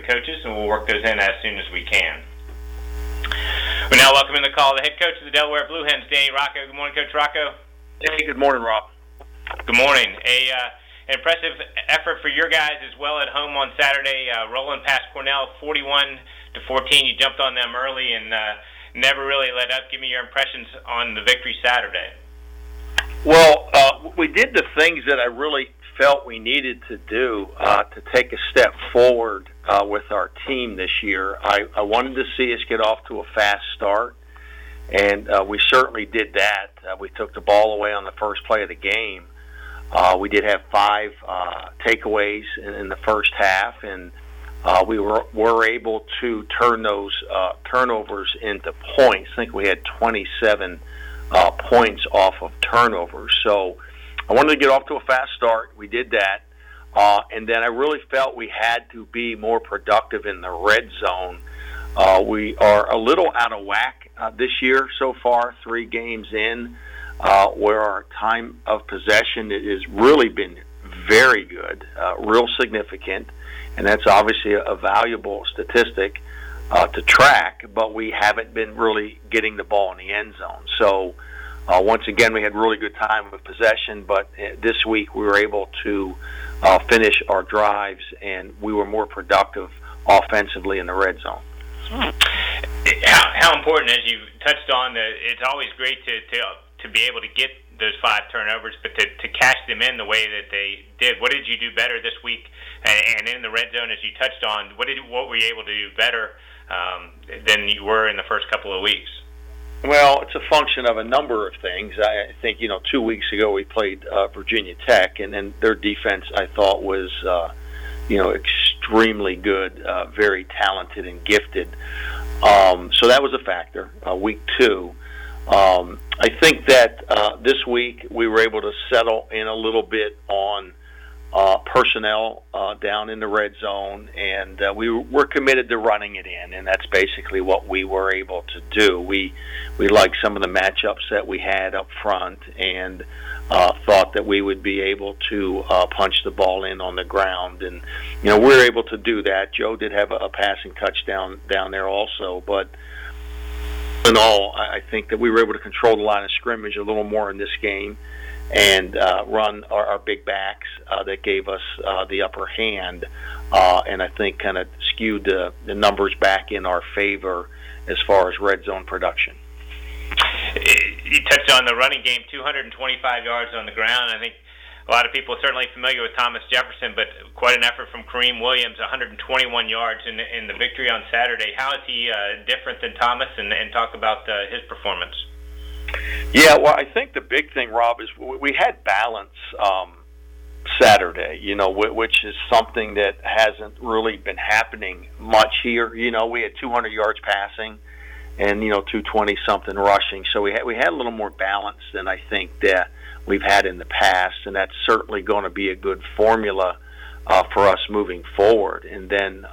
the coaches, and we'll work those in as soon as we can. We now welcome in the call the head coach of the Delaware Blue Hens, Danny Rocco. Good morning, Coach Rocco. Hey, good morning, Rob. Good morning. An impressive effort for your guys as well at home on Saturday, rolling past Cornell 41-14. You jumped on them early and never really let up. Give me your impressions on the victory Saturday. Well, we did the things that I really felt we needed to do to take a step forward with our team this year. I wanted to see us get off to a fast start, and we certainly did that. We took the ball away on the first play of the game. We did have 5 takeaways in the first half, and we were able to turn those turnovers into points. I think we had 27 points off of turnovers. So I wanted to get off to a fast start. We did that. And then I really felt we had to be more productive in the red zone. We are a little out of whack this year so far, 3 games in, where our time of possession has really been very good, real significant. And that's obviously a valuable statistic to track, but we haven't been really getting the ball in the end zone. So once again, we had really good time with possession, but this week we were able to finish our drives, and we were more productive offensively in the red zone. How important, as you touched on, it's always great to be able to get those 5 turnovers, but to cash them in the way that they did. What did you do better this week? And in the red zone, as you touched on, what were you able to do better than you were in the first couple of weeks? Well, it's a function of a number of things. I think, 2 weeks ago we played Virginia Tech, and then their defense, I thought, was, extremely good, very talented and gifted. So that was a factor. Week 2. I think that this week we were able to settle in a little bit on personnel down in the red zone, and we were committed to running it in, and that's basically what we were able to do. We liked some of the matchups that we had up front, and thought that we would be able to punch the ball in on the ground, and we were able to do that. Joe did have a passing touchdown down there also, but in all, I think that we were able to control the line of scrimmage a little more in this game, and run our big backs that gave us the upper hand, and I think kind of skewed the numbers back in our favor as far as red zone production. You touched on the running game, 225 yards on the ground. I think a lot of people are certainly familiar with Thomas Jefferson, but quite an effort from Kareem Williams, 121 yards in the victory on Saturday. How is he different than Thomas, and talk about his performance? Yeah, well, I think the big thing, Rob, is we had balance Saturday, which is something that hasn't really been happening much here. We had 200 yards passing and, 220-something rushing. So we had a little more balance than I think that we've had in the past, and that's certainly going to be a good formula for us moving forward. And then,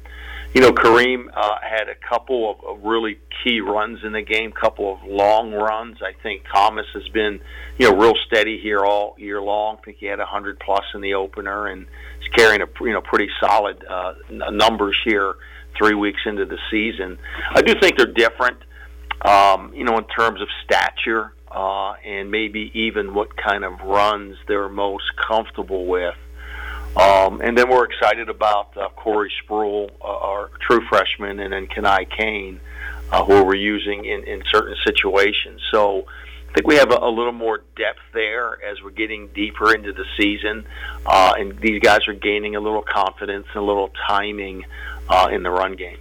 Kareem had a couple of really key runs in the game, couple of long runs. I think Thomas has been, real steady here all year long. I think he had 100-plus in the opener, and he's carrying pretty solid numbers here 3 weeks into the season. I do think they're different, in terms of stature and maybe even what kind of runs they're most comfortable with. And then we're excited about Corey Sproul, our true freshman, and then Kenai Kane, who we're using in certain situations. So I think we have a little more depth there as we're getting deeper into the season, and these guys are gaining a little confidence and a little timing in the run game.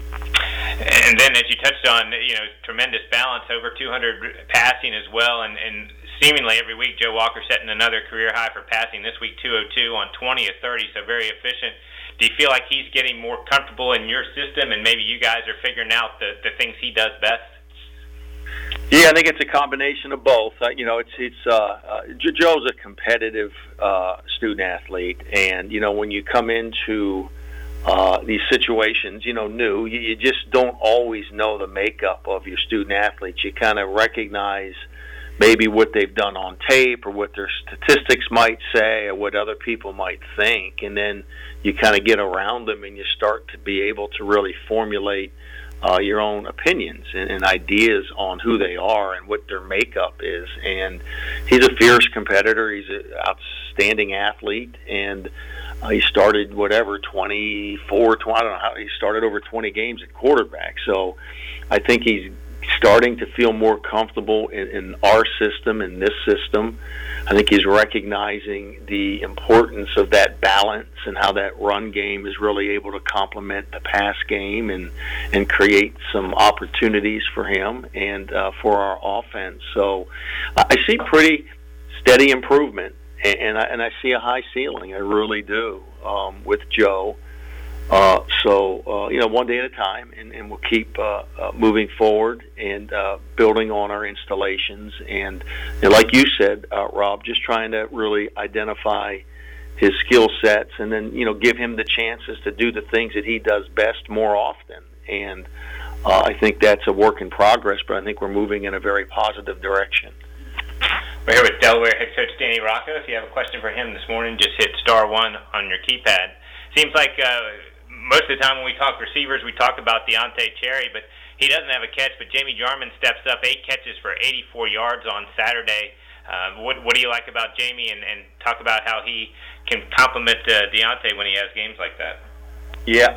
And then, as you touched on, tremendous balance, over 200 passing as well, and seemingly every week Joe Walker setting another career high for passing. This week 202 on 20 of 30, so very efficient. Do you feel like he's getting more comfortable in your system, and maybe you guys are figuring out the things he does best? Yeah, I think it's a combination of both. Joe's a competitive student athlete, and when you come into these situations, new, you just don't always know the makeup of your student athletes. You kind of recognize maybe what they've done on tape or what their statistics might say or what other people might think, and then you kind of get around them and you start to be able to really formulate your own opinions and ideas on who they are and what their makeup is. And he's a fierce competitor. He's an outstanding athlete, and he started 24, 20, I don't know how, he started over 20 games at quarterback. So I think he's starting to feel more comfortable in our system, in this system. I think he's recognizing the importance of that balance and how that run game is really able to complement the pass game and create some opportunities for him and for our offense. So I see pretty steady improvement, and I see a high ceiling. I really do, with Joe. One day at a time, and we'll keep moving forward and building on our installations. And like you said, Rob, just trying to really identify his skill sets and then, give him the chances to do the things that he does best more often. And I think that's a work in progress, but I think we're moving in a very positive direction. We're here with Delaware head coach Danny Rocco. If you have a question for him this morning, just hit *1 on your keypad. Seems like most of the time when we talk receivers, we talk about Deontay Cherry, but he doesn't have a catch. But Jamie Jarman steps up, 8 catches for 84 yards on Saturday. What do you like about Jamie, and talk about how he can complement Deontay when he has games like that? Yeah,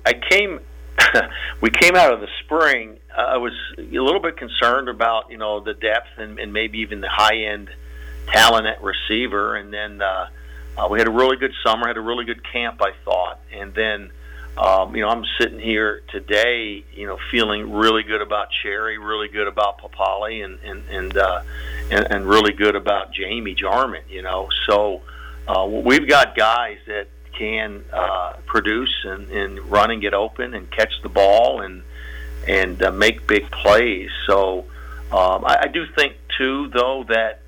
we came out of the spring. I was a little bit concerned about the depth and maybe even the high end talent at receiver, and then we had a really good summer, had a really good camp, I thought, and then. I'm sitting here today, feeling really good about Cherry, really good about Papali, and really good about Jamie Jarman. So we've got guys that can produce and run and get open and catch the ball and make big plays. So I do think too, though, that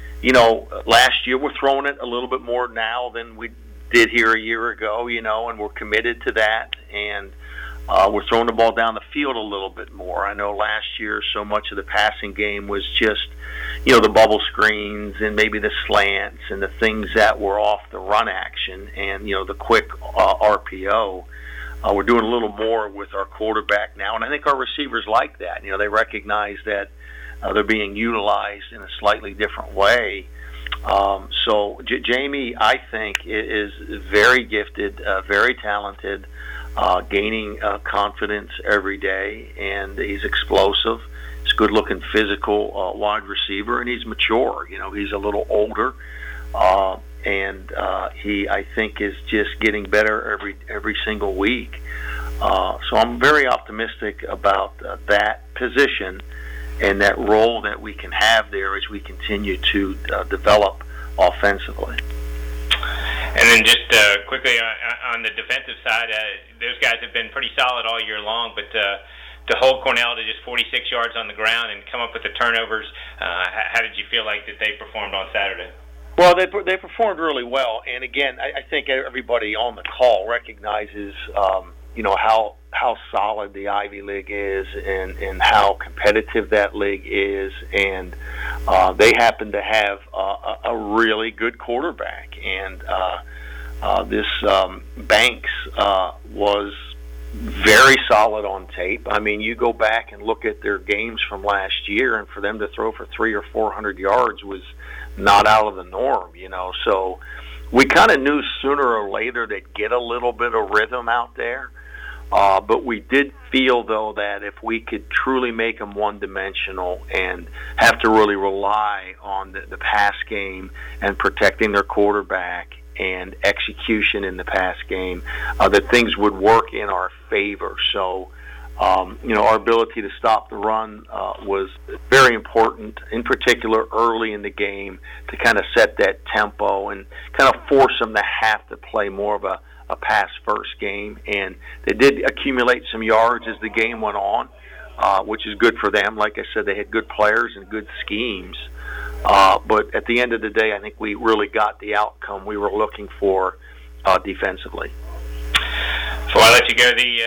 last year we're throwing it a little bit more now than we did here a year ago, and we're committed to that, and we're throwing the ball down the field a little bit more. I know last year so much of the passing game was just, the bubble screens and maybe the slants and the things that were off the run action and, the quick RPO. We're doing a little more with our quarterback now, and I think our receivers like that. They recognize that they're being utilized in a slightly different way. So Jamie, I think, is very gifted, very talented, gaining confidence every day, and he's explosive. He's a good-looking, physical wide receiver, and he's mature. He's a little older, and he, I think, is just getting better every single week. So I'm very optimistic about that position and that role that we can have there as we continue to develop offensively. And then just quickly on the defensive side, those guys have been pretty solid all year long, but to hold Cornell to just 46 yards on the ground and come up with the turnovers, how did you feel like that they performed on Saturday? Well, they performed really well, and again, I think everybody on the call recognizes how solid the Ivy League is and how competitive that league is, and they happen to have a really good quarterback, and this Banks was very solid on tape. I mean, you go back and look at their games from last year, and for them to throw for 300 or 400 yards was not out of the norm, so we kind of knew sooner or later they'd get a little bit of rhythm out there. But we did feel, though, that if we could truly make them one-dimensional and have to really rely on the pass game and protecting their quarterback and execution in the pass game, that things would work in our favor. So, our ability to stop the run was very important, in particular early in the game, to kind of set that tempo and kind of force them to have to play more of a pass-first game, and they did accumulate some yards as the game went on, which is good for them. Like I said, they had good players and good schemes, but at the end of the day, I think we really got the outcome we were looking for defensively. So I'll let you go.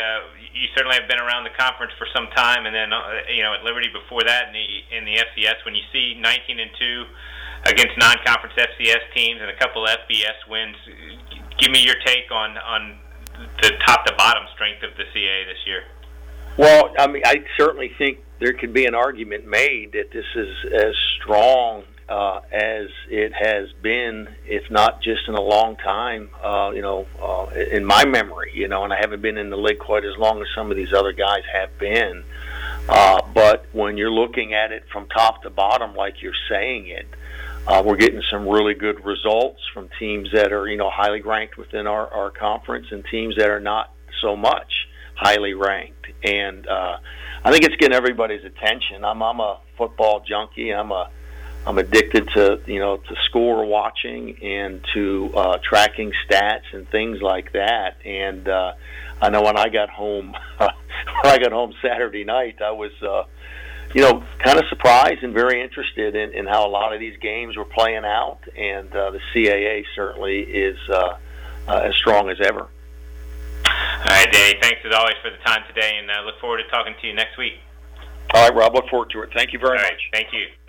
you certainly have been around the conference for some time, and then at Liberty before that in the FCS. When you see 19-2 against non-conference FCS teams and a couple FBS wins, give me your take on the top to bottom strength of the CAA this year. Well, I mean, I certainly think there could be an argument made that this is as strong as it has been, if not just in a long time, in my memory, and I haven't been in the league quite as long as some of these other guys have been. But when you're looking at it from top to bottom, like you're saying it, we're getting some really good results from teams that are, highly ranked within our conference and teams that are not so much highly ranked. And I think it's getting everybody's attention. I'm a football junkie. I'm addicted to score watching and to tracking stats and things like that. And I know when I got home Saturday night, I was kind of surprised and very interested in how a lot of these games were playing out. And the CAA certainly is as strong as ever. All right, Danny, thanks as always for the time today, and I look forward to talking to you next week. All right, Rob, look forward to it. Thank you very much. Thank you.